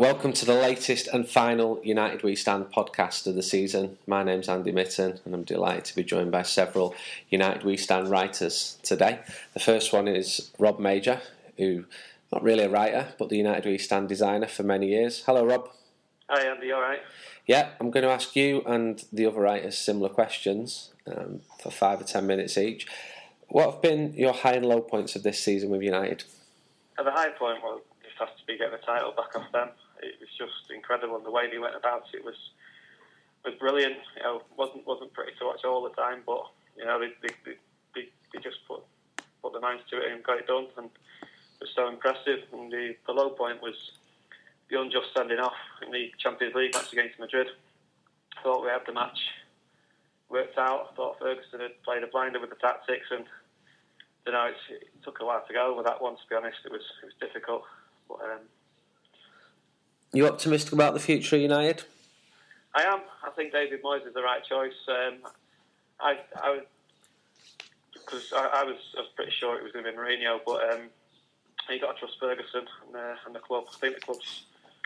Welcome to the latest and final United We Stand podcast of the season. My name's Andy Mitten and I'm delighted to be joined by several United We Stand writers today. The first one is Rob Major, who, not really a writer, but the United We Stand designer for many years. Hello, Rob. Hi, Andy, alright? Yeah, I'm going to ask you and the other writers similar questions for 5 or 10 minutes each. What have been your high and low points of this season with United? At the high point, well, it just has to be getting the title back off them. It was just incredible, and the way they went about it was brilliant. You know, wasn't pretty to watch all the time, but you know they just put their minds to it and got it done, and it was so impressive. And the low point was the unjust sending off in the Champions League match against Madrid. I thought we had the match worked out. I thought Ferguson had played a blinder with the tactics, and you know it took a while to go over that one. To be honest, it was difficult. But, you optimistic about the future of United? I am. I think David Moyes is the right choice. I was pretty sure it was going to be Mourinho, but you got to trust Ferguson and the club. I think the club's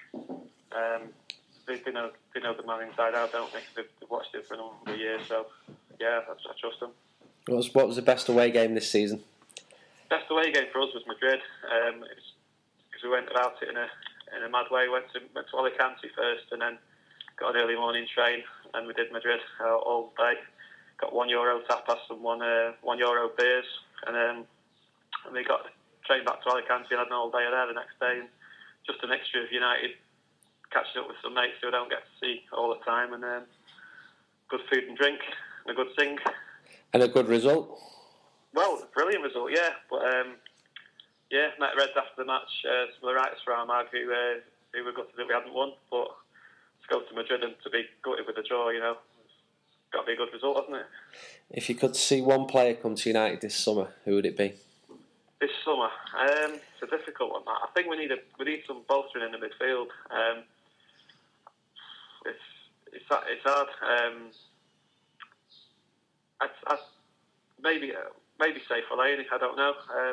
they know the man inside out, don't they? They've watched it for a number of years, so yeah, I trust them. What was the best away game this season? Best away game for us was Madrid. Because we went about it in a mad way. Went to Alicante first, and then got an early morning train, and we did Madrid all day. Got €1 tapas and €1 beers, and we got the train back to Alicante and had an all day there the next day. And just a mixture of United catching up with some mates who I don't get to see all the time, and good food and drink, and a good sing. And a good result? Well, a brilliant result, yeah. But met Reds after the match. Some of the writers for Armagh who were gutted that we hadn't won, but to go to Madrid and to be gutted with a draw, you know, it's got to be a good result, hasn't it? If you could see one player come to United this summer, who would it be? This summer, it's a difficult one. I think we need some bolstering in the midfield. It's hard. I'd maybe say Fellaini. I don't know.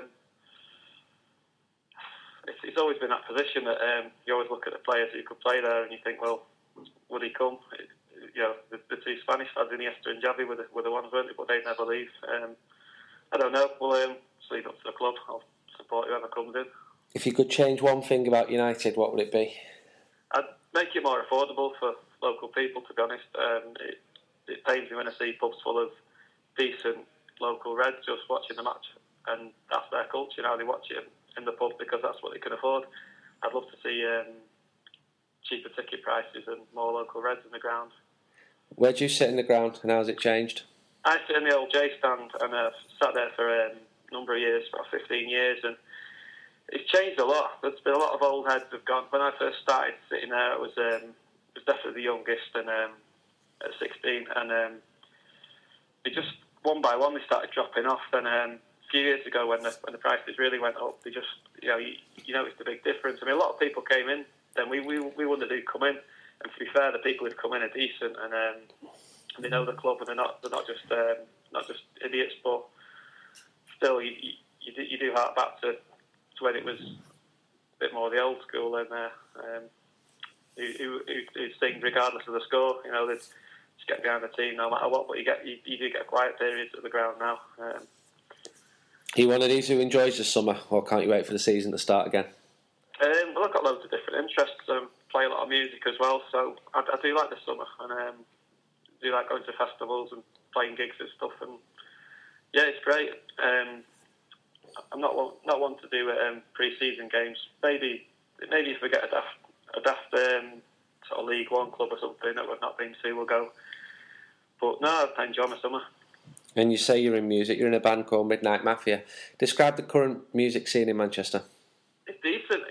It's always been that position that you always look at the players who could play there, and you think, well, would he come? You know, the two Spanish lads, Iniesta and Xavi, were the ones, weren't they? But they'd never leave. I don't know. We'll leave it up to the club. I'll support whoever comes in. If you could change one thing about United, what would it be? I'd make it more affordable for local people, to be honest. It pains me when I see pubs full of decent local Reds just watching the match, and that's their culture now. They watch it in the pub because that's what they can afford. I'd love to see cheaper ticket prices and more local Reds in the ground. Where do you sit in the ground, and how's it changed? I sit in the old J stand, and I've sat there for a number of years, about 15 years, and it's changed a lot. There's been a lot of old heads have gone. When I first started sitting there, I was definitely the youngest, and at 16, and they just one by one they started dropping off. Then a few years ago, when the prices really went up, they just you noticed the big difference. I mean, a lot of people came in. Then we wouldn't do come in, and to be fair, the people who've come in are decent, and they know the club, and they're not just idiots, but still, you do hark back to when it was a bit more the old school, and who sing regardless of the score. You know, they just get behind the team no matter what. But you do get quiet periods at the ground now. Are you one of these who enjoys the summer, or can't you wait for the season to start again? Well, I've got loads of different interests. Play a lot of music as well, so I do like the summer, and do like going to festivals and playing gigs and stuff. And yeah, it's great. I'm not one to do pre-season games. Maybe if we get a daft sort of League One club or something that we've not been to, we'll go. But no, I enjoy my summer. And you say you're in music. You're in a band called Midnight Mafia. Describe the current music scene in Manchester. It's decent.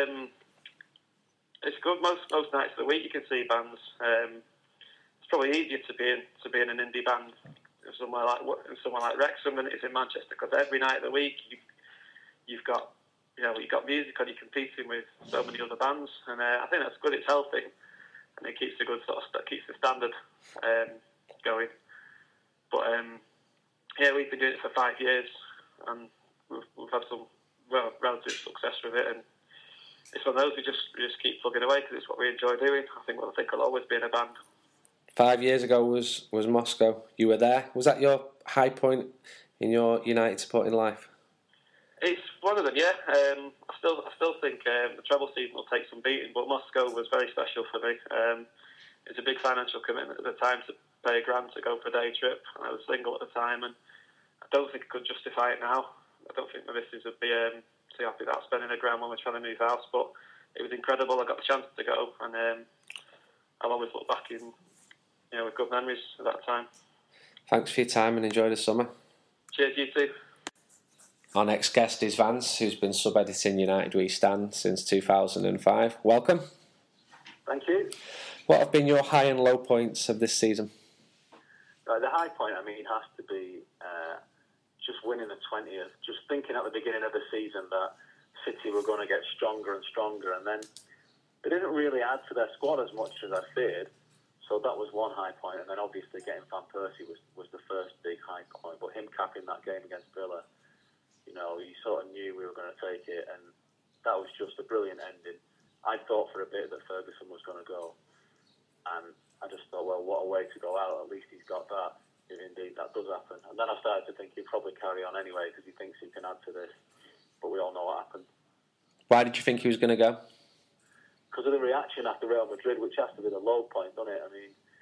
It's good. Most nights of the week you can see bands. It's probably easier to be in an indie band somewhere like Wrexham than it is in Manchester, because every night of the week you've got music on. You're competing with so many other bands, and I think that's good. It's healthy, and it keeps keeps the standard going. But we've been doing it for 5 years, and we've had some relative success with it, and it's one of those we just keep plugging away because it's what we enjoy doing. I think I'll always be in a band. 5 years ago was Moscow. You were there. Was that your high point in your United supporting life? It's one of them, yeah. I still think the treble season will take some beating, but Moscow was very special for me. It's a big financial commitment at the time to pay £1,000 to go for a day trip, and I was single at the time, and I don't think I could justify it now. I don't think my missus would be too happy about spending £1,000 when we're trying to move house, but it was incredible. I got the chance to go, and I'll always look back with good memories of that time. Thanks for your time and enjoy the summer. Cheers, you too. Our next guest is Vance, who's been sub-editing United We Stand since 2005. Welcome. Thank you. What have been your high and low points of this season? The high point, has to be just winning the 20th. Just thinking at the beginning of the season that City were going to get stronger and stronger, and then they didn't really add to their squad as much as I feared. So that was one high point, and then obviously getting Van Persie was the first big high point. But him capping that game against Villa, you sort of knew we were going to take it, and that was just a brilliant ending. I thought for a bit that Ferguson was going to go, and I just thought, well, what a way to go out. At least he's got that, if indeed that does happen. And then I started to think he'd probably carry on anyway because he thinks he can add to this. But we all know what happened. Why did you think he was going to go? Because of the reaction after Real Madrid, which has to be the low point, doesn't it?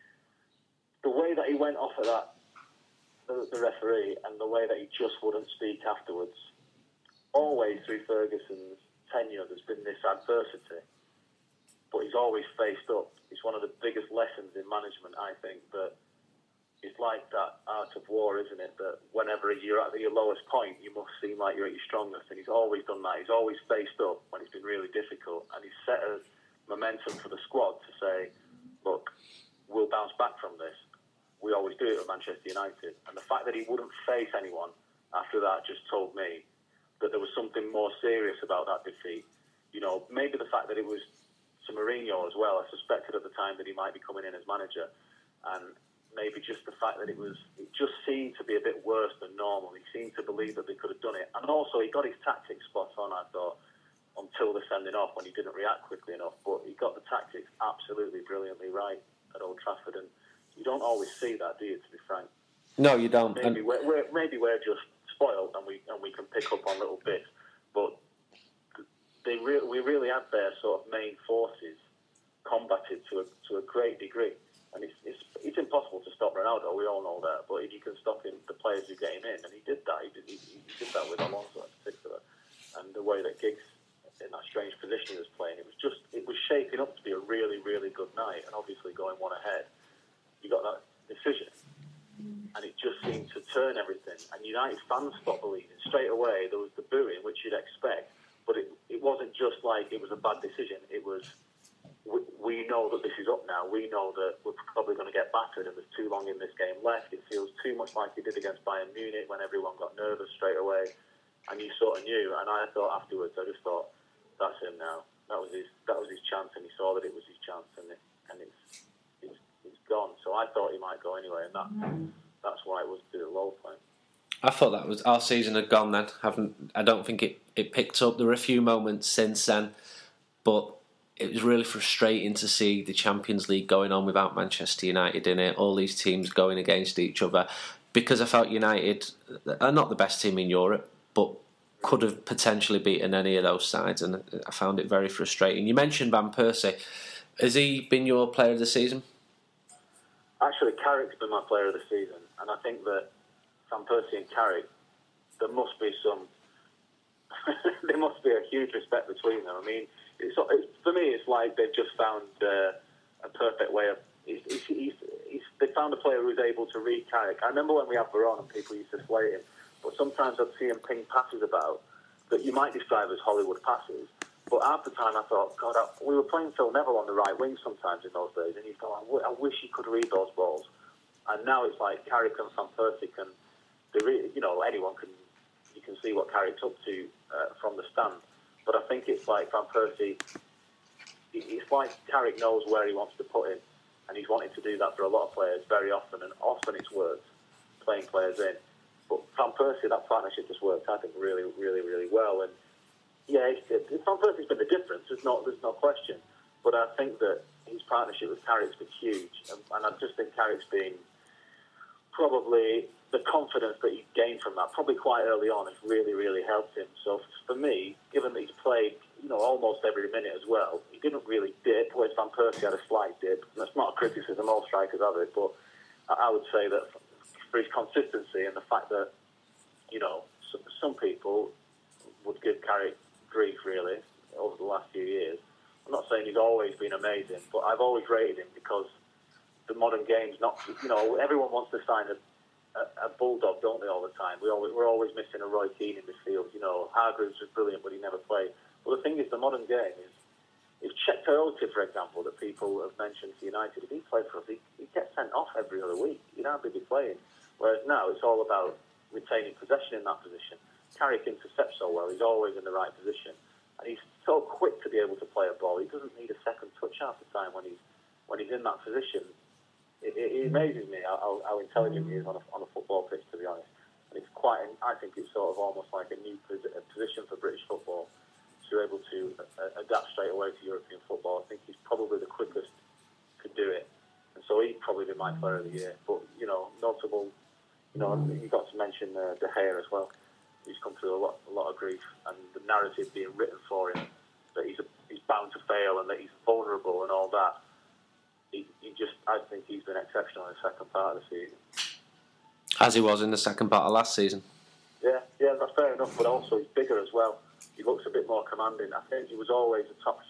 The way that he went off at that, the referee, and the way that he just wouldn't speak afterwards. Always through Ferguson's tenure, there's been this adversity, but he's always faced up. It's one of the biggest lessons in management, I think, that it's like that art of war, isn't it? That whenever you're at your lowest point, you must seem like you're at your strongest, and he's always done that. He's always faced up when it's been really difficult, and he's set a momentum for the squad to say, look, we'll bounce back from this. We always do it at Manchester United. And the fact that he wouldn't face anyone after that just told me that there was something more serious about that defeat. Maybe the fact that it was to Mourinho as well. I suspected at the time that he might be coming in as manager. And maybe just the fact that it just seemed to be a bit worse than normal. He seemed to believe that they could have done it. And also, he got his tactics spot on, I thought, until the sending off when he didn't react quickly enough. But he got the tactics absolutely brilliantly right at Old Trafford. And you don't always see that, do you, to be frank? No, you don't. Maybe we're just spoiled and we can pick up on little bits. But we really had their sort of main forces combated to a great degree. And it's impossible to stop Ronaldo, we all know that. But if you can stop him, the players who get him in, and he did that. He did that with Alonso in particular. And the way that Giggs, in that strange position he was playing, it was shaping up to be a really, really good night. And obviously going one ahead, you got that decision, and it just seemed to turn everything. And United fans stopped believing. Straight away, there was the booing, which you'd expect, but it wasn't just like it was a bad decision. It was, we know that this is up now. We know that we're probably going to get battered, and there's too long in this game left. It feels too much like it did against Bayern Munich when everyone got nervous straight away, and you sort of knew. And I thought afterwards, I just thought, that's him now. That was his chance, and he saw that it was his chance, and it's gone. So I thought he might go anyway, and that's why it was to the low point. I thought that was our season had gone then. I don't think it picked up. There were a few moments since then, but it was really frustrating to see the Champions League going on without Manchester United in it, all these teams going against each other, because I felt United are not the best team in Europe, but could have potentially beaten any of those sides, and I found it very frustrating. You mentioned Van Persie. Has he been your player of the season? Actually, Carrick's been my player of the season, and I think that Van Persie and Carrick, there must be a huge respect between them. For me, it's like they've just found a perfect way of. They found a player who's able to read Carrick. I remember when we had Varane and people used to slate him, but sometimes I'd see him ping passes about that you might describe as Hollywood passes. But half the time I thought, God, we were playing Phil Neville on the right wing sometimes in those days, and you thought, I wish he could read those balls. And now it's like Carrick and Van Persie can, anyone can, you can see what Carrick's up to from the stand. But I think it's like Van Persie, it's like Carrick knows where he wants to put him, and he's wanted to do that for a lot of players very often, and often it's worked, playing players in. But Van Persie, that partnership just worked, I think, really, really, really well. And Yeah, Van Persie's been the difference. There's no question. But I think that his partnership with Carrick's been huge, and I just think Carrick's been probably the confidence that he's gained from that, probably quite early on, has really, really helped him. So for me, given that he's played, almost every minute as well, he didn't really dip, whereas Van Persie had a slight dip. And that's not a criticism, all strikers have it, but I would say that for his consistency and the fact that, some people would give Carrick grief, really, over the last few years. I'm not saying he's always been amazing, but I've always rated him because the modern game's not, everyone wants to sign a bulldog, don't they, all the time? We're always missing a Roy Keane in midfield. Hargreaves was brilliant, but he never played. Well, the thing is, the modern game is, if Czech Toyota, for example, that people have mentioned to United, if he played for us, he gets sent off every other week. He'd hardly be playing. Whereas now, it's all about retaining possession in that position. Carrick intercepts so well, he's always in the right position. And he's so quick to be able to play a ball, he doesn't need a second touch half the time when he's in that position. It amazes me how intelligent he is on a football pitch, to be honest. And I think it's sort of almost like a new position for British football, to be able to adapt straight away to European football. I think he's probably the quickest to do it. And so he'd probably be my player of the year. But, notable, you've got to mention De Gea as well. He's come through a lot of grief, and the narrative being written for him that he's bound to fail and that he's vulnerable and all that. I think he's been exceptional in the second part of the season. As he was in the second part of last season. Yeah, that's fair enough, but also he's bigger as well. He looks a bit more commanding. I think he was always a top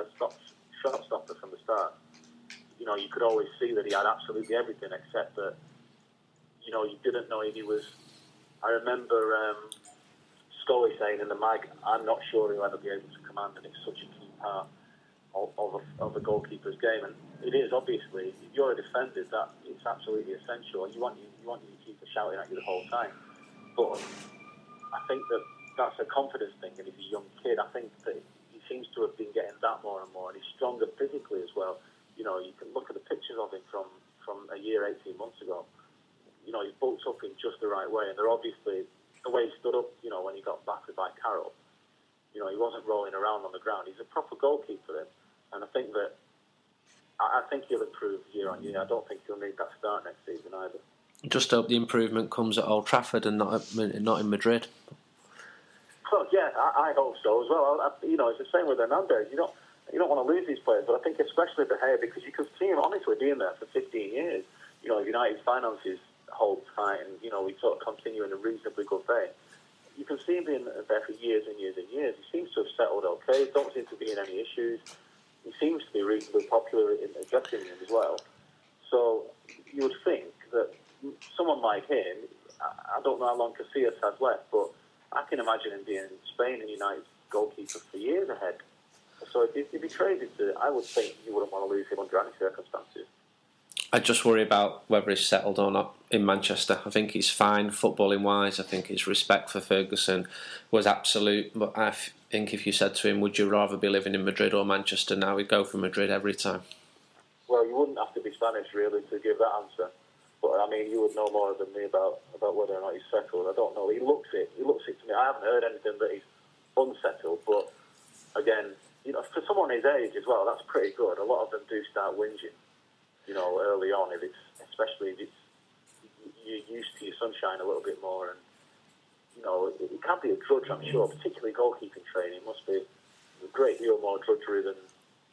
shot stopper from the start. You could always see that he had absolutely everything except that, you didn't know if he was... I remember Scully saying in the mag, I'm not sure he'll ever be able to command, and it's such a key part of a goalkeeper's game. And it is, obviously, if you're a defender, that it's absolutely essential, and you want your keeper shouting at you the whole time. But I think that's a confidence thing, and he's a young kid. I think that he seems to have been getting that more and more, and he's stronger physically as well. You can look at the pictures of him from a year, 18 months ago. He bulked up in just the right way, and they're obviously, the way he stood up, when he got battered by Carroll, he wasn't rolling around on the ground. He's a proper goalkeeper, and I think that I think he'll improve year on year. I don't think he'll need that start next season either. Just hope the improvement comes at Old Trafford and not in Madrid. Well, yeah, I hope so as well. It's the same with Hernandez. You don't want to lose these players, but I think especially De Gea, because you can see him honestly being there for 15 years. United's finances hold tight, and we sort of continue in a reasonably good vein. You can see him being there for years and years and years. He seems to have settled okay. Don't seem to be in any issues. He seems to be reasonably popular in the dressing room as well. So you would think that someone like him, I don't know how long Casillas has left, but I can imagine him being in Spain and United's goalkeeper for years ahead. So it'd be crazy I would think you wouldn't want to lose him under any circumstances. I just worry about whether he's settled or not in Manchester. I think he's fine footballing wise. I think his respect for Ferguson was absolute. But I think if you said to him, would you rather be living in Madrid or Manchester now, he'd go for Madrid every time. Well, you wouldn't have to be Spanish really to give that answer. But I mean, you would know more than me about whether or not he's settled. I don't know. He looks it to me. I haven't heard anything that he's unsettled. But again, for someone his age as well, that's pretty good. A lot of them do start whinging. Early on, especially if you're used to your sunshine a little bit more, and it can be a drudge, I'm sure. Particularly goalkeeping training must be a great deal more drudgery than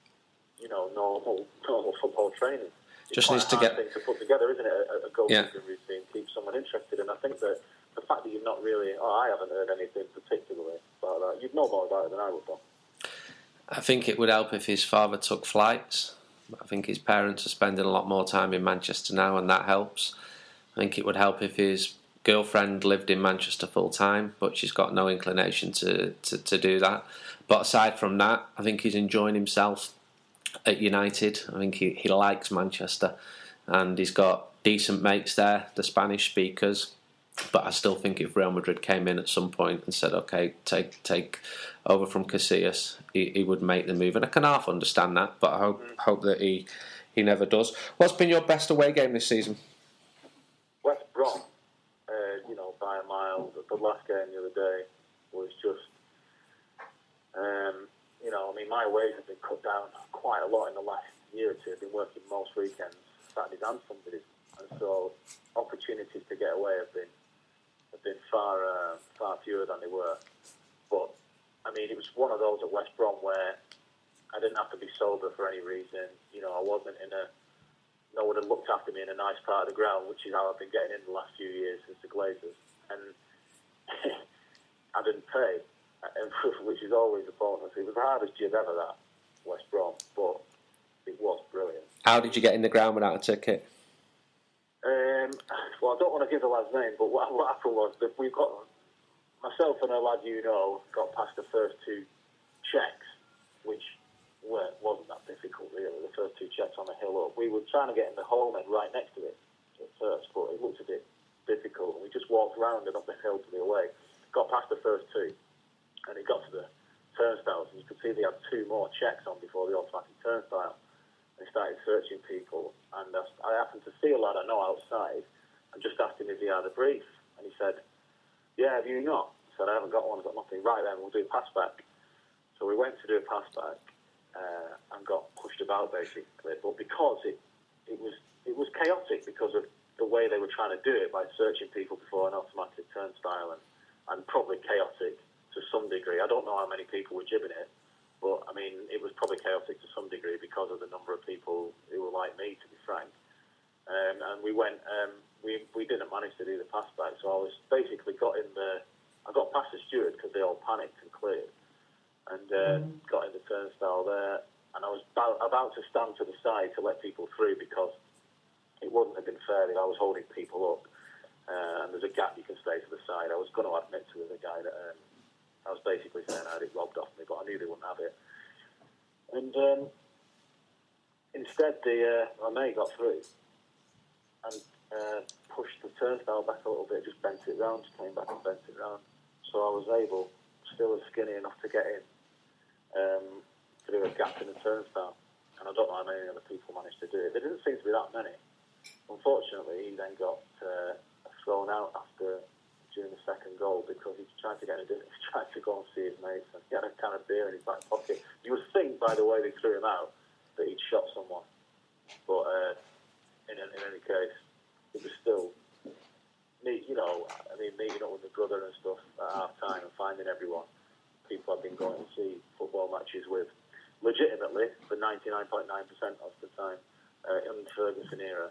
normal football training. Just needs to get thing to put together, isn't it? A goalkeeping routine keeps someone interested, and I think that the fact that you've not really, I haven't heard anything particularly about that. You'd know more about it than I would, though. I think it would help if his father took flights. I think his parents are spending a lot more time in Manchester now, and that helps. I think it would help if his girlfriend lived in Manchester full time, but she's got no inclination to do that. But aside from that, I think he's enjoying himself at United. I think he likes Manchester, and he's got decent mates there, the Spanish speakers. But I still think if Real Madrid came in at some point and said, okay, take over from Casillas, he would make the move. And I can half understand that, but I hope that he never does. What's been your best away game this season? West Brom, by a mile. The last game the other day was just You know, I mean, my wages have been cut down quite a lot in the last year or two. I've been working most weekends, Saturdays and Sundays, and so opportunities to get away have been far fewer than they were. But I mean, it was one of those at West Brom where I didn't have to be sober for any reason. You know, I wasn't no one had looked after me in a nice part of the ground, which is how I've been getting in the last few years since the Glazers. And I didn't pay, which is always a bonus. It was the hardest job ever, that West Brom, but it was brilliant. How did you get in the ground without a ticket? Well, I don't want to give the lad's name, but what happened was that we've got, myself and a lad you know, got past the first two checks, which wasn't that difficult really, the first two checks on the hill up. We were trying to get in the hole end right next to it at first, but it looked a bit difficult, and we just walked around and up the hill to the away. Got past the first two, and it got to the turnstiles, and you could see they had two more checks on before the automatic turnstile. They started searching people, and I happened to see a lad I know outside and just asked him if he had a brief, and he said, "Yeah, have you not?" I said, "I haven't got one, I've got nothing." "Right then, we'll do a pass back." So we went to do a pass back and got pushed about basically, but because it was chaotic because of the way they were trying to do it by searching people before an automatic turnstile, and probably chaotic to some degree. I don't know how many people were jibbing it, but I mean, it was probably chaotic to some degree because of the number of people who were like me, to be frank. And we went, we didn't manage to do the pass back, so I was basically I got past the steward because they all panicked and cleared, and got in the turnstile there, and I was about to stand to the side to let people through because it wouldn't have been fair if I was holding people up, and there's a gap you can stay to the side. I was going to admit to the guy that I was basically saying I had it robbed off me, but I knew they wouldn't have it. And instead, my mate got through and pushed the turnstile back a little bit, just bent it round, just came back and bent it round. So I was able, still skinny enough to get in, to do a gap in the turnstile. And I don't know how many other people managed to do it. There didn't seem to be that many. Unfortunately, he then got thrown out during the second goal because he tried to get he tried to go and see his mates, and he had a can of beer in his back pocket. You would think, by the way they threw him out, that he'd shot someone. But in any case, it was still, meeting up with my brother and stuff at half time and finding everyone. People I've been going to see football matches with, legitimately, for 99.9% of the time, in the Ferguson era.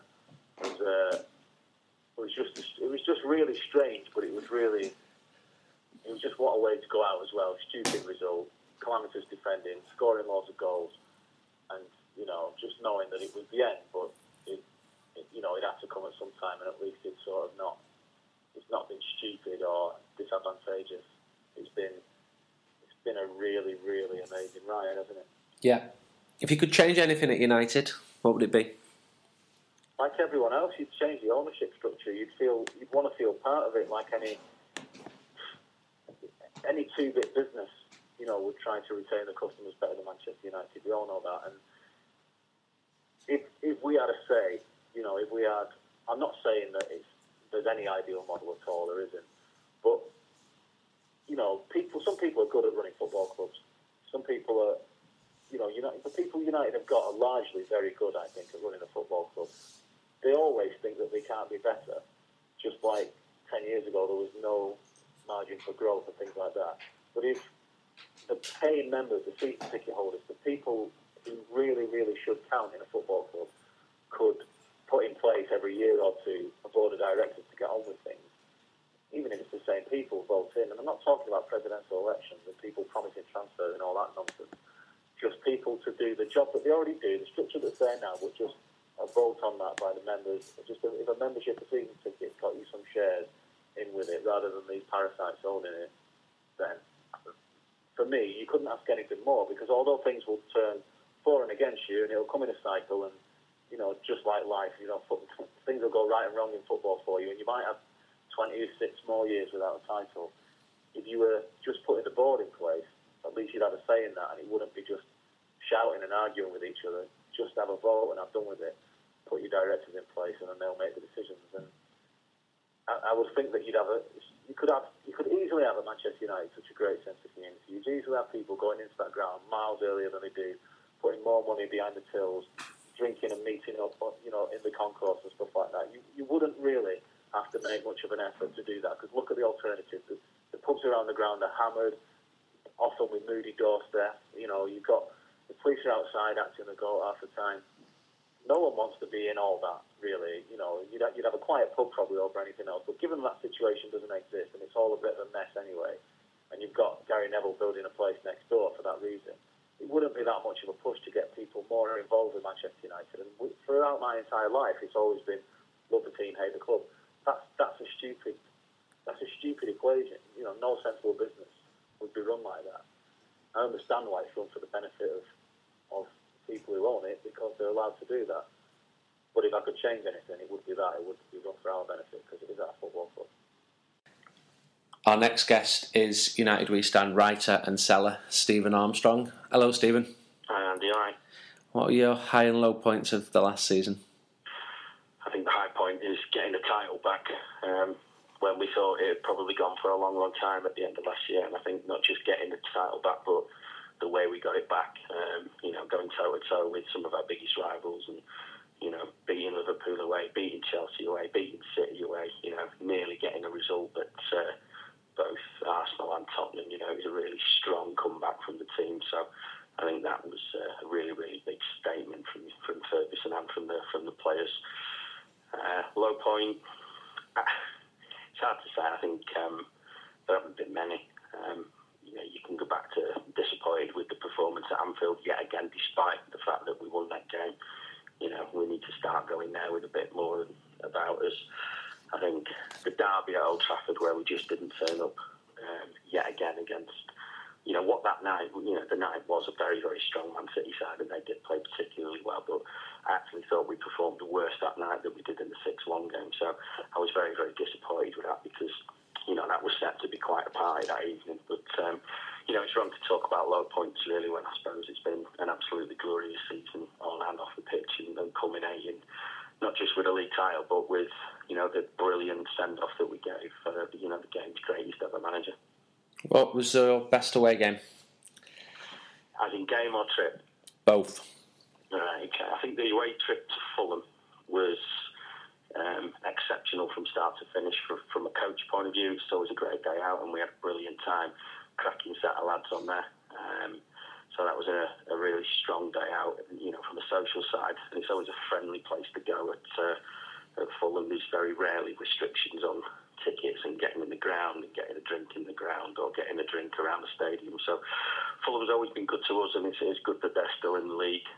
It was just really strange, but it was just what a way to go out as well. Stupid result, calamitous defending, scoring lots of goals, and just knowing that it was the end, but it had to come at some time, and at least it's not been stupid or disadvantageous. It's been a really, really amazing ride, hasn't it? Yeah. If you could change anything at United, what would it be? Like everyone else, you'd change the ownership structure. You'd want to feel part of it, like any two-bit business, would try to retain the customers better than Manchester United. We all know that. And if we had a say, if we had, I'm not saying that there's any ideal model at all. There isn't. But some people are good at running football clubs. Some people are, the people United have got are largely very good, I think, at running a football club. They always think that they can't be better, just like 10 years ago there was no margin for growth and things like that. But if the paying members, the season ticket holders, the people who really, really should count in a football club could put in place every year or two a board of directors to get on with things, even if it's the same people vote in. And I'm not talking about presidential elections and people promising transfers and all that nonsense. Just people to do the job that they already do, the structure that's there now, but just a vote on that by the members. Just if a membership, a season ticket, got you some shares in with it, rather than these parasites holding it, then for me, you couldn't ask anything more, because although things will turn for and against you, and it'll come in a cycle, and just like life, things will go right and wrong in football for you, and you might have 26 more years without a title. If you were just putting the board in place, at least you'd have a say in that, and it wouldn't be just shouting and arguing with each other. Just have a vote and have done with it. Put your directors in place, and then they'll make the decisions. And I would think that you could easily have at Manchester United such a great sense of community. You'd easily have people going into that ground miles earlier than they do, putting more money behind the tills, drinking and meeting up, in the concourse and stuff like that. You wouldn't really have to make much of an effort to do that, because look at the alternatives. The pubs around the ground are hammered, often with moody doorsteps. You've got the police are outside acting the goal half the time. No one wants to be in all that, really. You'd have a quiet pub probably over anything else. But given that situation doesn't exist and it's all a bit of a mess anyway, and you've got Gary Neville building a place next door for that reason, it wouldn't be that much of a push to get people more involved with Manchester United. And throughout my entire life, it's always been love the team, hate the club. That's a stupid equation. No sensible business would be run like that. I understand why it's run for the benefit of people who own it, because they're allowed to do that. But if I could change anything, it would be that. It would be run for our benefit, because it is our football club. Our next guest is United We Stand writer and seller Stephen Armstrong. Hello, Stephen. Hi, Andy. All right. What are your high and low points of the last season? I think the high point is getting the title back, when we thought it had probably gone for a long, long time at the end of last year. And I think not just getting the title back, but the way we got it back, going toe-to-toe with some of our biggest rivals and, beating Liverpool away, beating Chelsea away, beating City away, nearly getting a result that both Arsenal and Tottenham, it was a really strong comeback from the team. So I think that was a really, really big statement from Ferguson and from the players. Low point, it's hard to say. I think there haven't been many. You can go back to disappointed with the performance at Anfield yet again, despite the fact that we won that game. We need to start going there with a bit more about us. I think the derby at Old Trafford, where we just didn't turn up yet again against, what that night, the night was a very, very strong Man City side, and they did play particularly well, but I actually thought we performed the worst that night that we did in the 6-1 game. So I was very, very disappointed with that, because that was set to be quite a party that evening. But, it's wrong to talk about low points, really, when I suppose it's been an absolutely glorious season on and off the pitch, and culminating not just with a league title, but with, the brilliant send-off that we gave for, the game's greatest ever manager. What was your best away game? As in game or trip? Both. Right, okay. I think the away trip to Fulham was exceptional from start to finish. From a coach point of view, it's always a great day out, and we had a brilliant time. Cracking set of lads on there. So that was a really strong day out, from a social side. And it's always a friendly place to go at Fulham. There's very rarely restrictions on tickets and getting in the ground and getting a drink in the ground or getting a drink around the stadium. So Fulham's always been good to us, and it's good that they're still in the league.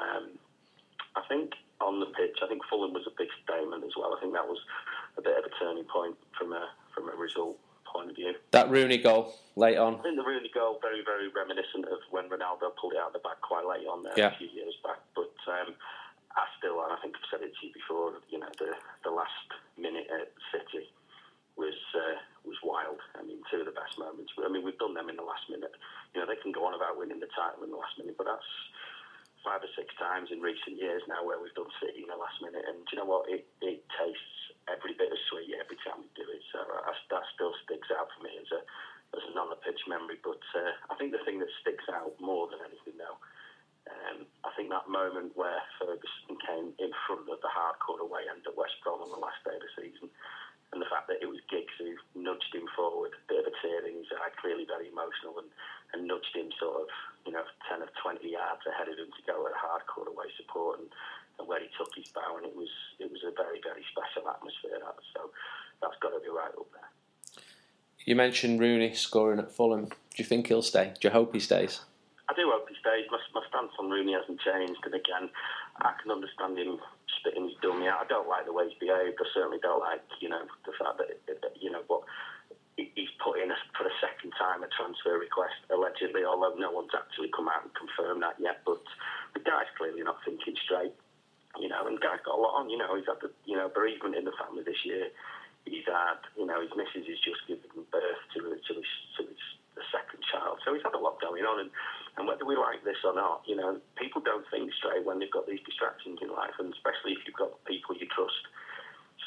I think on the pitch, I think Fulham was a big statement as well. I think that was a bit of a turning point from a result point of view. That Rooney goal late on. I think the Rooney goal, very, very reminiscent of when Ronaldo pulled it out of the back quite late on there a few years back. But I still, and I think I've said it to you before, the last minute at City was wild. I mean, two of the best moments. I mean, we've done them in the last minute. They can go on about winning the title in the last minute, but that's 5 or 6 times in recent years now where we've done City in the last minute, and do you know what? It tastes every bit as sweet every time we do it. So that still sticks out for me as an on the pitch memory. But I think the thing that sticks out more than anything, though, I think that moment where Ferguson came in front of the hardcore away end at West Brom on the last day of the season, and the fact that it was Giggs who nudged him forward, a bit of a tear in his eye, clearly very emotional, and nudged him sort of 10 or 20 yards ahead of him to go at hardcore away support, and where he took his bow, and it was a very, very special atmosphere. So that's got to be right up there. You mentioned Rooney scoring at Fulham. Do you think he'll stay? Do you hope he stays? I do hope he stays. My stance on Rooney hasn't changed, and again, I can understand him spitting his dummy out. I don't like the way he's behaved. I certainly don't like, the fact that what he's put in for the second time a transfer request, allegedly, although no one's actually come out and confirmed that yet. But the guy's clearly not thinking straight, and the guy's got a lot on. He's had the bereavement in the family this year. He's had, his missus has just given birth to his the second child. So he's had a lot going on, and whether we like this or not, people don't think straight when they've got these distractions in life, and especially if you've got people you trust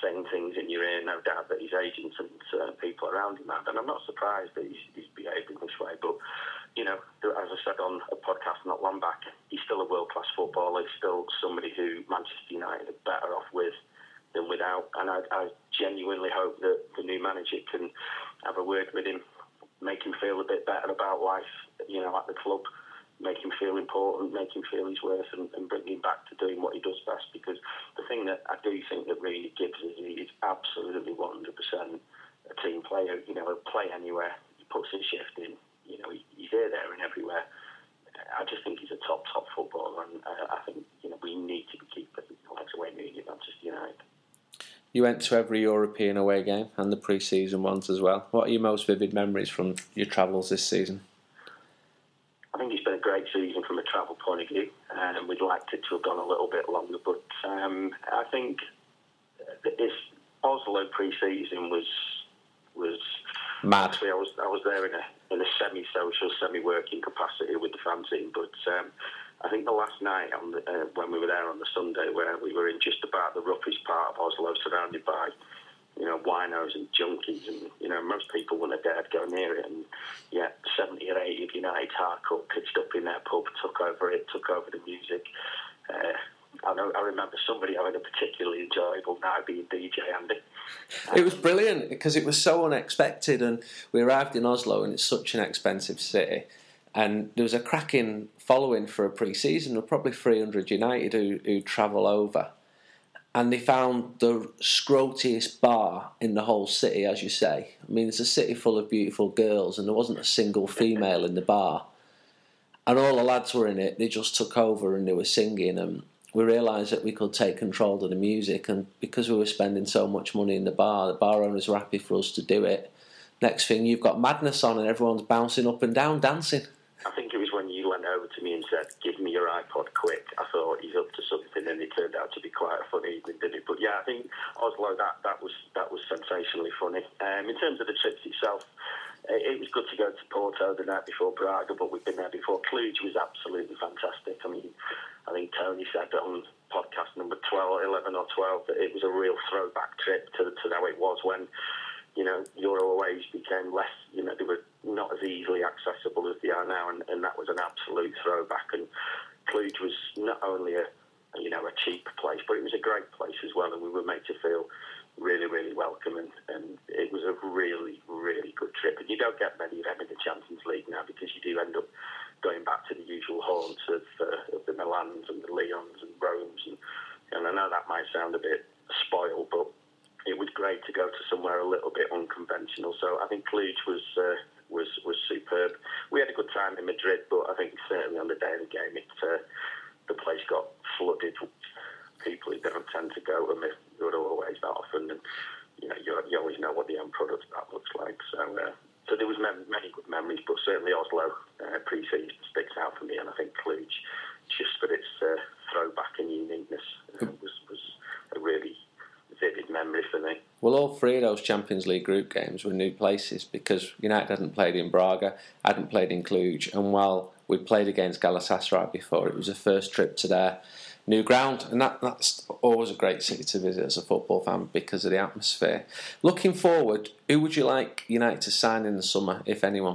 saying things in your ear, no doubt that his agents and certain people around him have. And I'm not surprised that he's behaving this way. But, you know, as I said on a podcast not long back, he's still a world-class footballer. He's still somebody who Manchester United are better off with than without. And I genuinely hope that the new manager can have a word with him, make him feel a bit better about life, you know, at the club, make him feel important, make him feel his worth, and bring him back to doing what he does best. Because the thing that I do think that really Gibbs is absolutely 100% a team player. You know, he'll play anywhere, he puts his shift in, you know, he's here, there and everywhere. I just think he's a top footballer, and I think, you know, we need to be keeping legs away moving at Manchester United. You went to every European away game and the pre-season ones as well. What are your most vivid memories from your travels this season? I think it's been a great season from a travel point of view, and we'd liked it to have gone a little bit longer. But I think this Oslo pre-season was mad. Actually, I was there in a semi-social, semi-working capacity with the fan team. But I think the last night when we were there on the Sunday, where we were in just about the roughest part of Oslo, surrounded by, you know, winos and junkies, and, you know, most people wouldn't have dared go near it, and yet 70 or 80 of United hardcore pitched up in their pub, took over the music. I remember somebody having a particularly enjoyable night being DJ Andy. It was brilliant because it was so unexpected, and we arrived in Oslo, and it's such an expensive city, and there was a cracking following for a pre-season of probably 300 United who travel over. And they found the scrotiest bar in the whole city, as you say. I mean, it's a city full of beautiful girls, and there wasn't a single female in the bar. And all the lads were in it. They just took over and they were singing. And we realised that we could take control of the music. And because we were spending so much money in the bar owners were happy for us to do it. Next thing, you've got Madness on, and everyone's bouncing up and down, dancing. I think it was when you went over to me and said, "Give me your iPod quick." I thought he's up to something, and it turned out to be quite a funny evening, didn't it? But yeah, I think Oslo, that was sensationally funny. In terms of the trips itself, it was good to go to Porto the night before Braga, but we've been there before. Cluj was absolutely fantastic. I mean, I think Tony said on podcast number 11 or 12 that it was a real throwback trip to how it was when, you know, Euroways became less, you know, they were not as easily accessible as they are now, and that was an absolute throwback. And Cluj was not only a cheap place, but it was a great place as well, and we were made to feel really, really welcome, and it was a really, really good trip. And you don't get many of them in the Champions League now, because you do end up going back to the usual haunts of the Milans and the Lyons and Romes, and I know that might sound a bit spoiled, but it was great to go to somewhere a little bit unconventional. So I think Cluj was superb. We had a good time in Madrid, but I think certainly on the day of the game, the place got flooded with people who don't tend to go to Euroways that often, and you know, you always know what the end product of that looks like. So there was many good memories, but certainly Oslo pre-season sticks out for me, and I think Cluj, just for its throwback and uniqueness, was a really vivid memory for me. Well, all three of those Champions League group games were new places, because United hadn't played in Braga, hadn't played in Cluj, and while we'd played against Galatasaray before, it was a first trip to their new ground, and that's always a great city to visit as a football fan because of the atmosphere. Looking forward, who would you like United to sign in the summer, if anyone?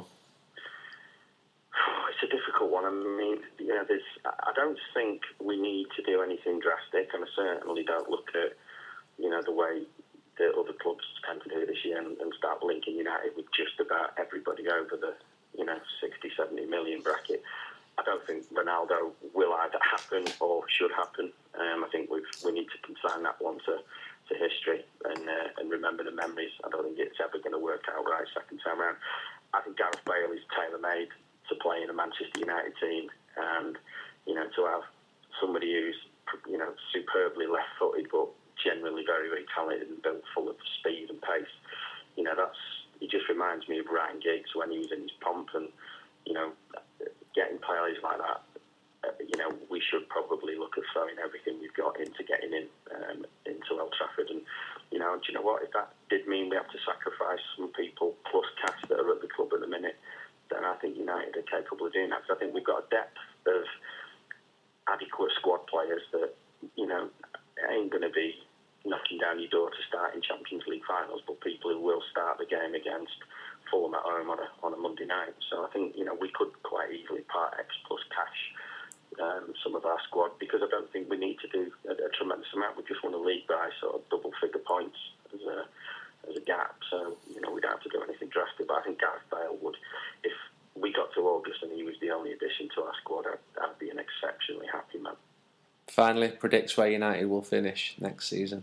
It's a difficult one. I mean, you know, I don't think we need to do anything drastic, and I certainly don't look at, you know, the way that other clubs tend to do this year and start linking United with just about everybody over the, you know, 60, 70 million bracket. I don't think Ronaldo will either happen or should happen. I think we need to consign that one to history and remember the memories. I don't think it's ever going to work out right second time round. I think Gareth Bale is tailor-made to play in a Manchester United team, and, you know, to have somebody who's, you know, superbly left-footed but generally very, very talented and built full of speed and pace. You know, he just reminds me of Ryan Giggs when he was in his pomp, and, you know, getting players like that, you know, we should probably look at throwing everything we've got into getting into Old Trafford. And, you know, do you know what? If that did mean we have to sacrifice some people plus cash that are at the club at the minute, then I think United are capable of doing that. Because I think we've got a depth of adequate squad players that, you know, ain't going to be knocking down your door to start in Champions League finals, but people who will start the game against Fulham at home on a Monday night. So I think, we could quite easily part X plus cash some of our squad, because I don't think we need to do a tremendous amount. We just want to league by sort of double figure points as a gap. So, we don't have to do anything drastic. But I think Gareth Bale would, if we got to August and he was the only addition to our squad, I'd be an exceptionally happy man. Finally, predicts where United will finish next season.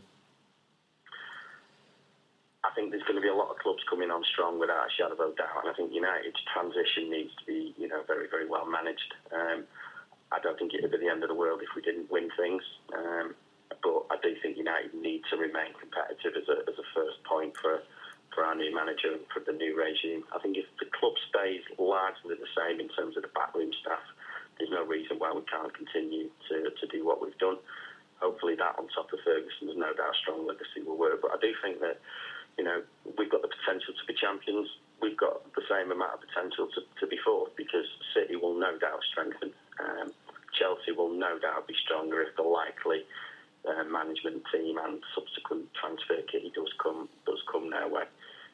I think there's going to be a lot of clubs coming on strong without a shadow of a doubt, and I think United's transition needs to be, very, very well managed. I don't think it would be the end of the world if we didn't win things, but I do think United need to remain competitive as a first point for our new manager and for the new regime. I think if the club stays largely the same in terms of the backroom staff, there's no reason why we can't continue to do what we've done. Hopefully that, on top of Ferguson, there's no doubt a strong legacy will work. But I do think that, we've got the potential to be champions. We've got the same amount of potential to be fourth, because City will no doubt strengthen. Chelsea will no doubt be stronger if the likely management team and subsequent transfer kitty does come their way.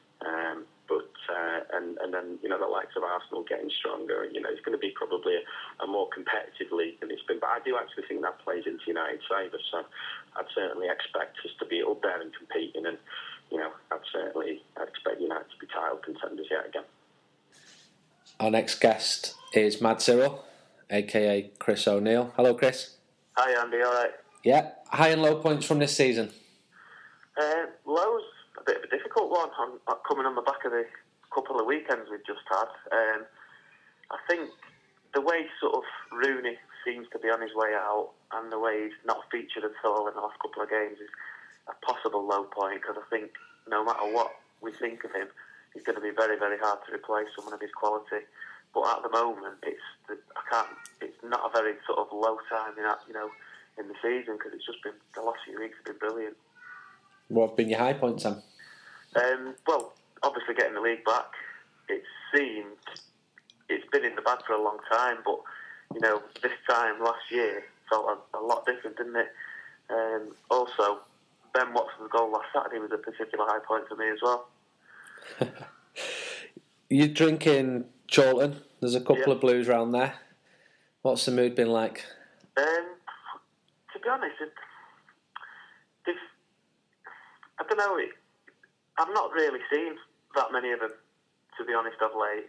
And then the likes of Arsenal getting stronger. It's going to be probably a more competitive league than it's been. But I do actually think that plays into United's favour. So I'd certainly expect us to be up there and competing. And I'd expect United to be title contenders yet again. Our next guest is Mad Cyril, aka Chris O'Neill. Hello, Chris. Hi, Andy. All right. Yeah. High and low points from this season. Lows, a bit of a difficult one. Coming on the back of the couple of weekends we've just had. I think the way sort of Rooney seems to be on his way out, and the way he's not featured at all in the last couple of games, is a possible low point, because I think no matter what we think of him, he's going to be very, very hard to replace someone of his quality. But at the moment, it's not a very sort of low time in the season, because it's just been, the last few weeks have been brilliant. What have been your high points, Sam? Well, obviously getting the league back. It seemed it's been in the bag for a long time, but this time last year felt a lot different, didn't it? Also, Ben Watson's goal last Saturday was a particular high point for me as well. You're drinking Chorlton. There's a couple of blues around there. What's the mood been like? To be honest, I don't know. I've not really seen that many of them, to be honest, of late.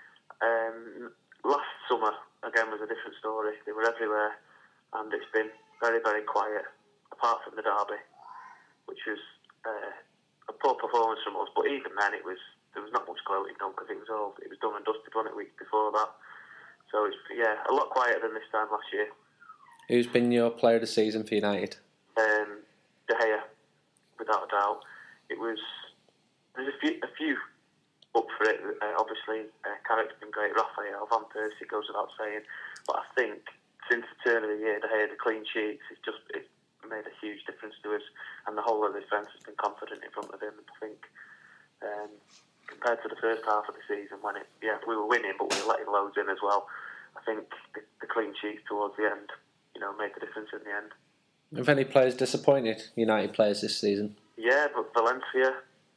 Last summer, again, was a different story. They were everywhere, and it's been very, very quiet, apart from the derby, which was a poor performance from us. But even then, there was not much gloating done, because it was done and dusted one week before that. So it's a lot quieter than this time last year. Who's been your player of the season for United? De Gea, without a doubt. There's a few up for it. Obviously, Carrick's been great. Raphael, Van Persie goes without saying. But I think since the turn of the year, De Gea, the clean sheets, it's made a huge difference to us, and the whole of the defence has been confident in front of him. And I think compared to the first half of the season, when we were winning, but we were letting loads in as well, I think the clean sheets towards the end, made the difference in the end. Have any players disappointed, United players, this season? Yeah, but Valencia,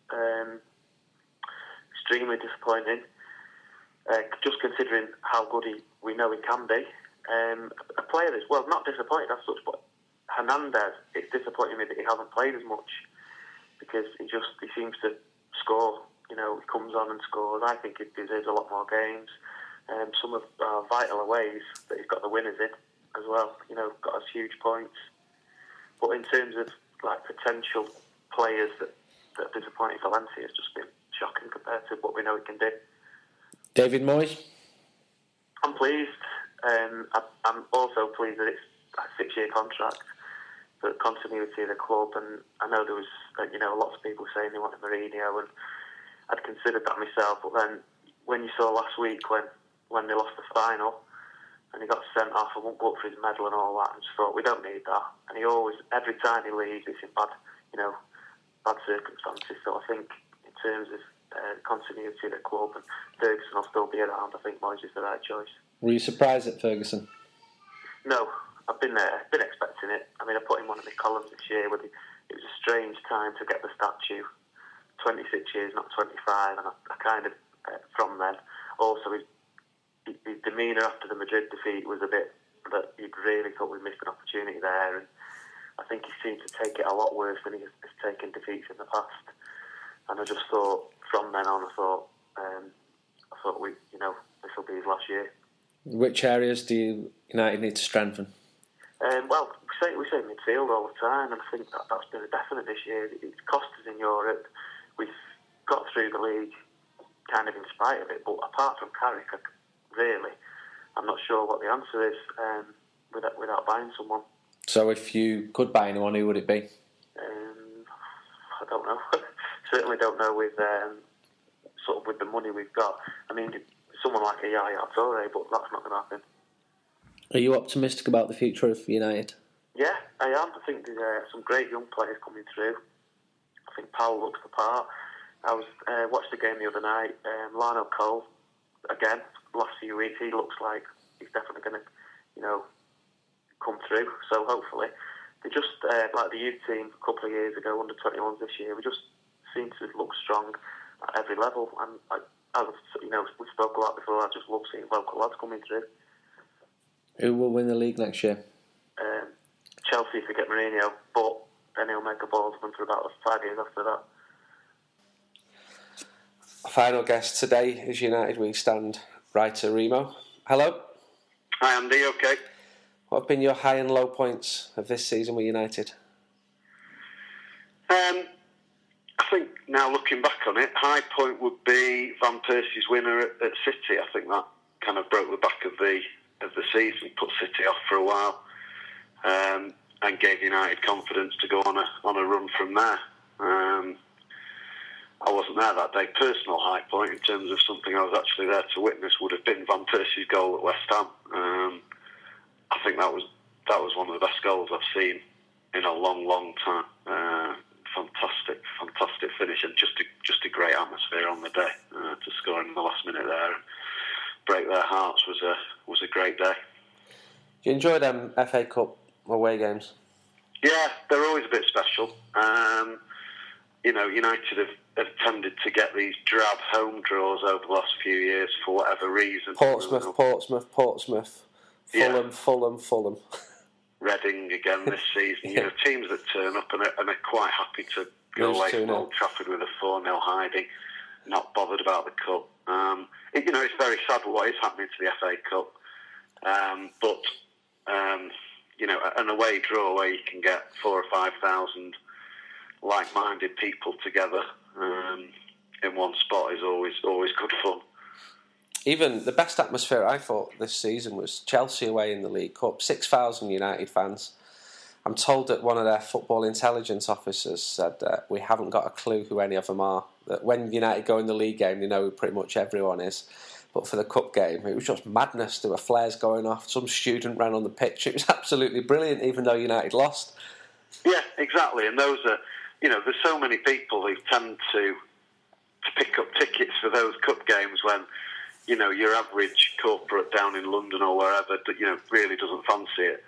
extremely disappointing. Just considering how good we know he can be. A player is, well, not disappointed as such, but Hernandez, it's disappointing me that he hasn't played as much, because he seems to score. He comes on and scores. I think he deserves a lot more games. Some of our vital aways that he's got the winners in as well. Got us huge points. But in terms of potential players that have disappointed, Valencia has just been shocking compared to what we know he can do. David Moyes? I'm pleased. I'm also pleased that it's a 6-year contract for the continuity of the club, and I know there was lots of people saying they wanted Mourinho, and I'd considered that myself, but then when you saw last week when they lost the final and he got sent off and won't go up for his medal and all that, and just thought, we don't need that. And he always, every time he leaves, it's in bad circumstances. So I think in terms of continuity of the club, and Ferguson will still be around, I think Moyes is the right choice. Were you surprised at Ferguson? No, I've been expecting it. I mean, I put him on in my columns this year with it was a strange time to get the statue. 26 years, not 25, and I kind of, from then, also his demeanour after the Madrid defeat was a bit that you'd really thought we missed an opportunity there, and I think he seemed to take it a lot worse than he has taken defeats in the past. And I just thought, from then on, I thought we, this will be his last year. Which areas do United need to strengthen? Well, we say midfield all the time, and I think that's been a definite this year. It's cost us in Europe. We've got through the league kind of in spite of it, but apart from Carrick, really, I'm not sure what the answer is without buying someone. So if you could buy anyone, who would it be? I don't know. Certainly don't know with with the money we've got. I mean, someone like a Yaya Toure, but that's not going to happen. Are you optimistic about the future of United? Yeah, I am. I think there's some great young players coming through. I think Powell looks the part. I was watched the game the other night. Lionel Cole, again, last few weeks, he looks like he's definitely going to, come through. So hopefully, they just like the youth team a couple of years ago, under 21s this year, we just seem to look strong at every level. And we spoke a lot before. I just love seeing local lads coming through. Who will win the league next year? Chelsea if they get Mourinho, but then he'll make a balls of them for about 5 years after that. Our final guest today is United We Stand writer Remo. Hello. Hi Andy, okay. What have been your high and low points of this season with United? I think now looking back on it, high point would be Van Persie's winner at City. I think that kind of broke the back of the season, put City off for a while, and gave United confidence to go on a run from there. I wasn't there that day. Personal high point in terms of something I was actually there to witness would have been Van Persie's goal at West Ham. I think that was one of the best goals I've seen in a long time. Fantastic finish, and just a great atmosphere on the day. To score in the last minute there and break their hearts was a great day. Do you enjoy them FA Cup away games? Yeah, they're always a bit special. United have tended to get these drab home draws over the last few years for whatever reason. Portsmouth, Fulham. Reading again this season. Teams that turn up and are quite happy to go away from Old Trafford with a 4-0 hiding, not bothered about the cup. It's very sad what is happening to the FA Cup. But an away draw where you can get 4,000 or 5,000 like-minded people together in one spot is always good fun. Even the best atmosphere I thought this season was Chelsea away in the League Cup. 6,000 United fans. I'm told that one of their football intelligence officers said that we haven't got a clue who any of them are. That when United go in the league game, they know who pretty much everyone is. But for the cup game, it was just madness. There were flares going off. Some student ran on the pitch. It was absolutely brilliant, even though United lost. Yeah, exactly. And those are, there's so many people who tend to pick up tickets for those cup games when, your average corporate down in London or wherever, really doesn't fancy it.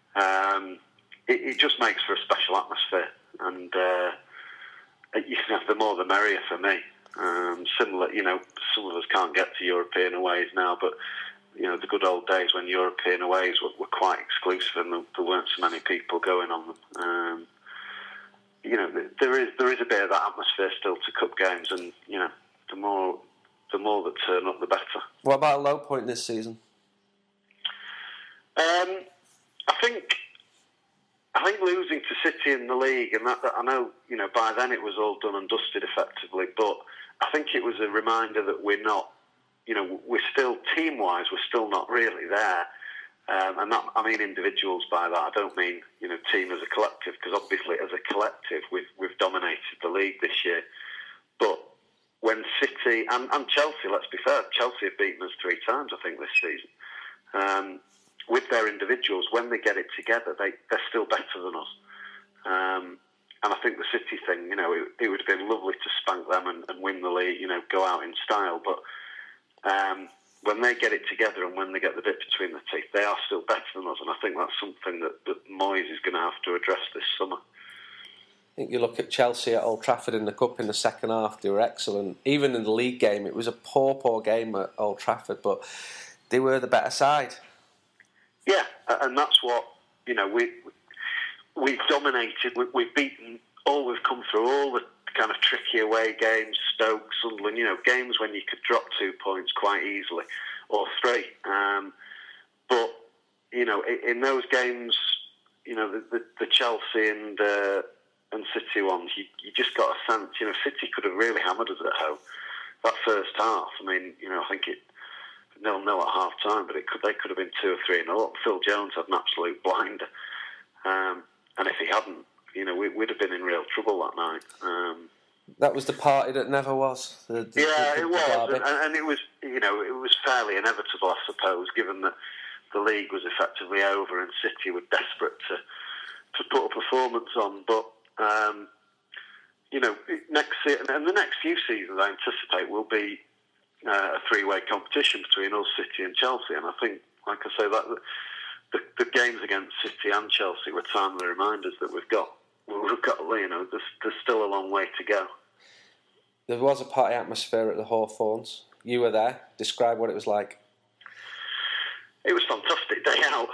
It just makes for a special atmosphere, and the more the merrier for me. Similar, some of us can't get to European aways now, but the good old days when European aways were quite exclusive and there weren't so many people going on them. There is a bit of that atmosphere still to cup games, and the more that turn up, the better. What about a low point this season? I think losing to City in the league, and that I know, by then it was all done and dusted effectively, but I think it was a reminder that we're not, we're still, team-wise, we're still not really there. And that, I mean individuals by that. I don't mean, team as a collective, because obviously as a collective we've dominated the league this year. But when City and Chelsea, let's be fair, Chelsea have beaten us 3 times, I think, this season. With their individuals, when they get it together, they're still better than us. And I think the City thing, it would have been lovely to spank them and win the league, go out in style. But when they get it together and when they get the bit between the teeth, they are still better than us. And I think that's something that Moyes is going to have to address this summer. think you look at Chelsea at Old Trafford in the Cup in the second half, they were excellent. Even in the league game, it was a poor game at Old Trafford, but they were the better side. Yeah, and that's what, we've dominated, we've beaten we've come through all the kind of tricky away games, Stoke, Sunderland, games when you could drop 2 points quite easily, or 3. But, in those games, the Chelsea and City ones, you just got a sense, City could have really hammered us at home. That first half, I think it 0-0 at half time, but they could have been 2 or 3-0. Phil Jones had an absolute blinder. And if he hadn't, we'd have been in real trouble that night. That was the party that never was. It was, and it was, it was fairly inevitable, I suppose, given that the league was effectively over and City were desperate to put a performance on. But next season and the next few seasons, I anticipate will be a 3-way competition between us, City, and Chelsea. And I think, like I say, that the games against City and Chelsea were timely reminders that we've got. There's still a long way to go. There was a party atmosphere at the Hawthorns. You were there. Describe what it was like. It was a fantastic day out.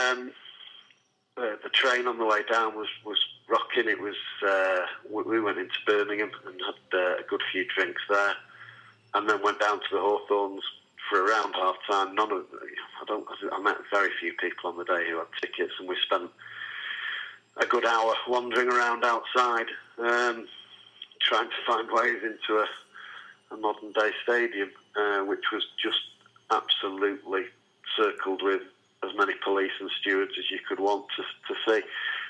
The train on the way down was rocking. It was. We went into Birmingham and had a good few drinks there, and then went down to the Hawthorns for around half time. I met very few people on the day who had tickets, and we spent a good hour wandering around outside, trying to find ways into a modern day stadium, which was just absolutely circled with as many police and stewards as you could want to see.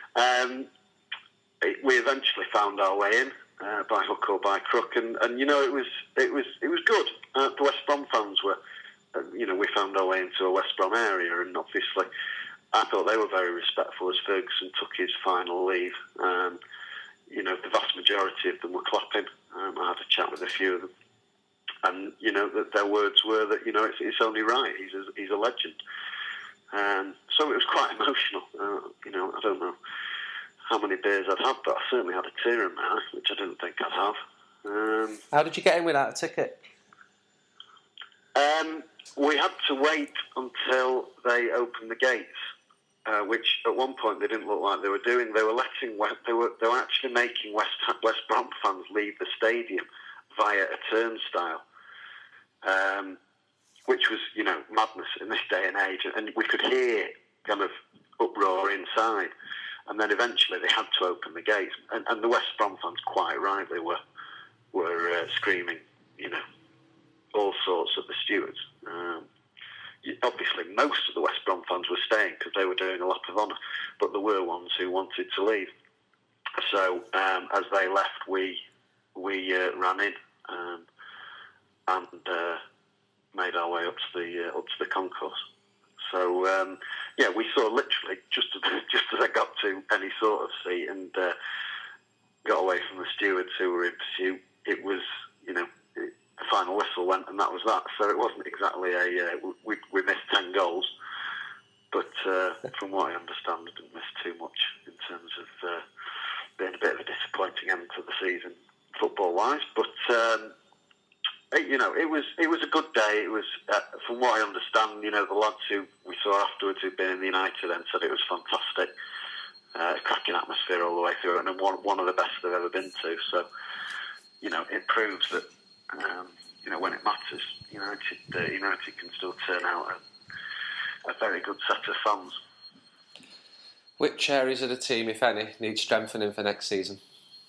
We eventually found our way in by hook or by crook, and it was good. The West Brom fans were, we found our way into a West Brom area, and obviously I thought they were very respectful as Ferguson took his final leave. The vast majority of them were clapping. I had a chat with a few of them, and their words were that it's only right. He's a legend. So it was quite emotional. I don't know how many beers I'd had, but I certainly had a tear in my eye, which I didn't think I'd have. How did you get in without a ticket? We had to wait until they opened the gates, which at one point they didn't look like they were doing. They were they were actually making West Brom fans leave the stadium via a turnstile, which was madness in this day and age, and we could hear kind of uproar inside. And then eventually they had to open the gates, and the West Brom fans quite rightly were screaming, all sorts at the stewards. Obviously, most of the West Brom fans were staying because they were doing a lap of honour, but there were ones who wanted to leave. So as they left, we ran in and made our way up to the concourse. So we saw literally just as I got to any sort of seat and got away from the stewards who were in pursuit. It was the final whistle went, and that was that. So it wasn't exactly we missed 10 goals, but from what I understand, I didn't miss too much in terms of being a bit of a disappointing end to the season football wise. But it was a good day. It was, from what I understand, the lads who we saw afterwards who'd been in the United then said it was fantastic, cracking atmosphere all the way through, and one of the best they've ever been to. So, it proves that when it matters, United can still turn out a very good set of fans. Which areas of the team, if any, need strengthening for next season?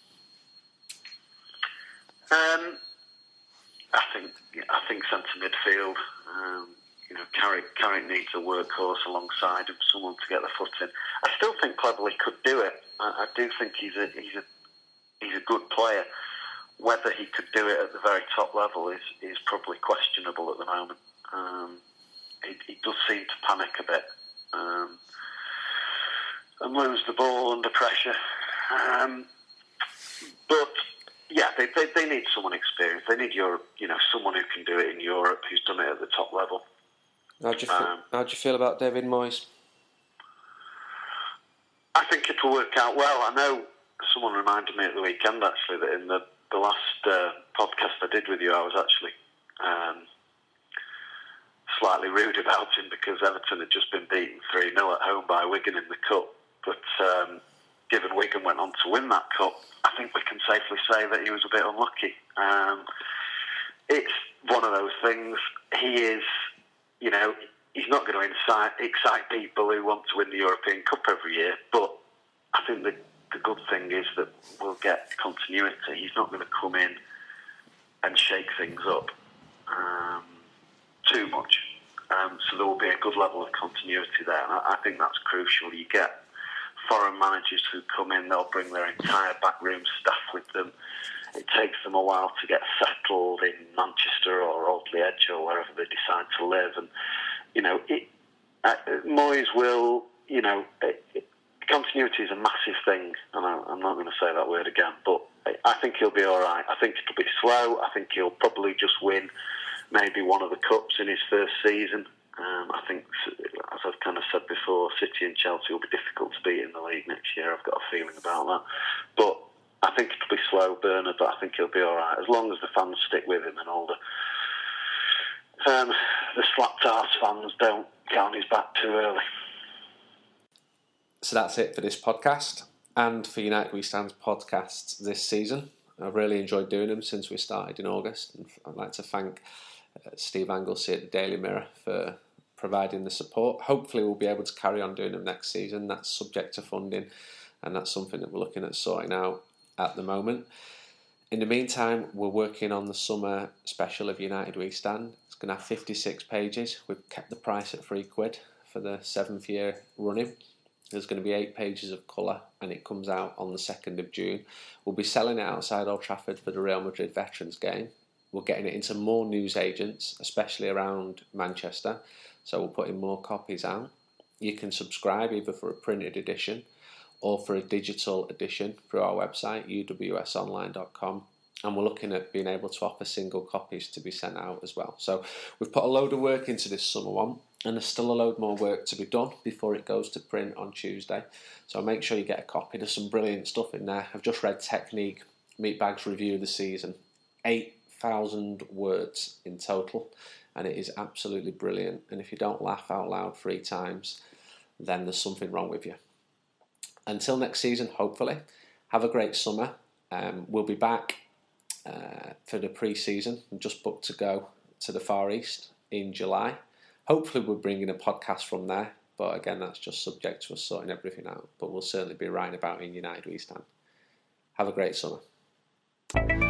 I think centre midfield. Carrick needs a workhorse alongside him, someone to get the foot in. I still think Cleverley could do it. I do think he's a good player. Whether he could do it at the very top level is probably questionable at the moment. He does seem to panic a bit and lose the ball under pressure. But yeah, they need someone experienced. They need someone who can do it in Europe, who's done it at the top level. How do you feel about David Moyes? I think it'll work out well. I know someone reminded me at the weekend actually that in the last podcast I did with you, I was actually slightly rude about him because Everton had just been beaten 3-0 at home by Wigan in the cup. But given Wigan went on to win that cup, I think we can safely say that he was a bit unlucky. It's one of those things. He is, he's not going to excite people who want to win the European Cup every year, but I think the good thing is that we'll get continuity. He's not going to come in and shake things up too much. So there will be a good level of continuity there. And I think that's crucial. You get foreign managers who come in, they'll bring their entire backroom staff with them. It takes them a while to get settled in Manchester or Altley Edge or wherever they decide to live. And, Moyes will, continuity is a massive thing, and I'm not going to say that word again, but I think he'll be all right. I think it'll be slow. I think he'll probably just win maybe one of the cups in his first season. I think, as I've kind of said before, City and Chelsea will be difficult to beat in the league next year. I've got a feeling about that. But I think it'll be slow, Bernard, but I think he'll be all right, as long as the fans stick with him and all the slapped arse fans don't get on his back too early. So that's it for this podcast and for United We Stand's podcasts this season. I've really enjoyed doing them since we started in August, and I'd like to thank Steve Anglesey at the Daily Mirror for providing the support. Hopefully we'll be able to carry on doing them next season. That's subject to funding, and that's something that we're looking at sorting out at the moment. In the meantime, we're working on the summer special of United We Stand. It's going to have 56 pages. We've kept the price at £3 for the 7th year running. There's going to be 8 pages of colour, and it comes out on the 2nd of June. We'll be selling it outside Old Trafford for the Real Madrid Veterans game. We're getting it into more newsagents, especially around Manchester, so we're putting more copies out. You can subscribe either for a printed edition or for a digital edition through our website, uwsonline.com. And we're looking at being able to offer single copies to be sent out as well. So we've put a load of work into this summer one, and there's still a load more work to be done before it goes to print on Tuesday. So make sure you get a copy. There's some brilliant stuff in there. I've just read Technique, Meatbag's review of the season. 8,000 words in total, and it is absolutely brilliant. And if you don't laugh out loud 3 times, then there's something wrong with you. Until next season, hopefully, have a great summer. We'll be back for the pre-season. I'm just booked to go to the Far East in July. Hopefully we're bringing a podcast from there, but again, that's just subject to us sorting everything out. But we'll certainly be writing about in United We Stand. Have a great summer.